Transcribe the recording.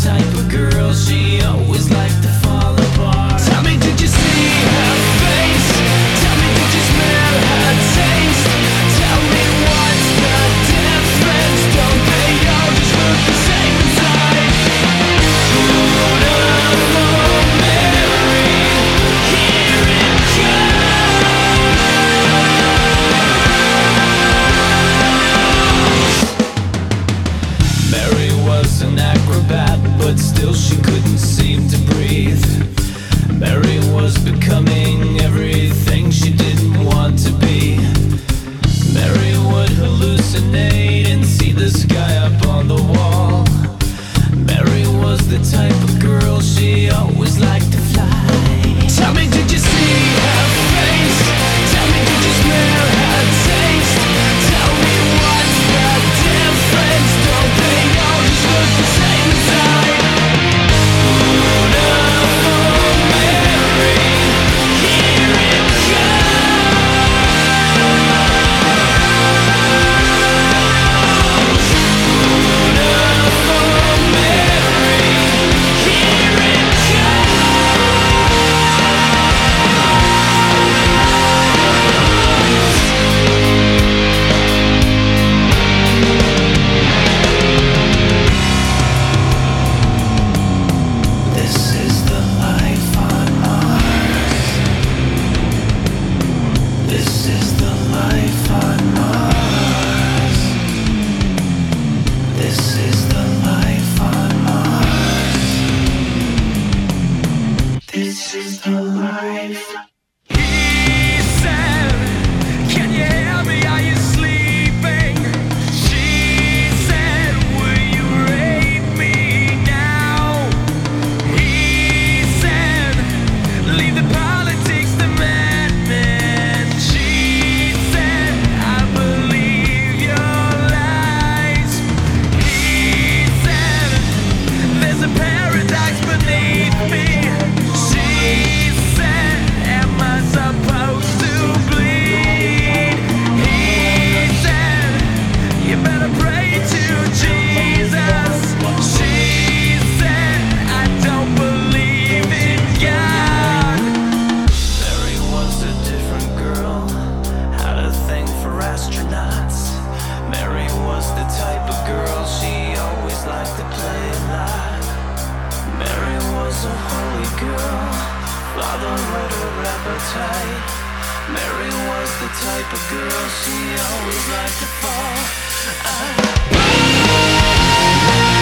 type of girl, she always liked to fall apart. Tell me, did you see her face? Tell me, did you smell her taste? Tell me, what's the difference? Don't they all just look the same inside? Beautiful Mary, here it comes. Mary was an acrobat, but still she couldn't seem to breathe. Mary was becoming everything she didn't want to be. Mary would hallucinate and see the sky up on the wall. Mary was the type of girl she always liked to fly. Tell me, did you see her face? Tell me, did you smell her taste? Tell me, what's the difference? Don't they all just look the same inside? Beautiful Mary, here it comes. Beautiful Mary, here it This is the life on Mars. This is the life on Mars. This is the life on Mars. This is the life. He said, can you hear me? Are you sleeping? She said, will you rape me now? He said, leave the politics to madmen. She said, I believe your lies. He said, there's a paradise beneath me. She said, am I supposed to bleed? He said, you better pray to Jesus. She said, I don't believe in God. Mary was a different girl, had a thing for astronauts. Mary was the type of girl she always liked to play a lot. Mary was a holy girl, followed her appetite. Mary was the type of girl she always liked to fall.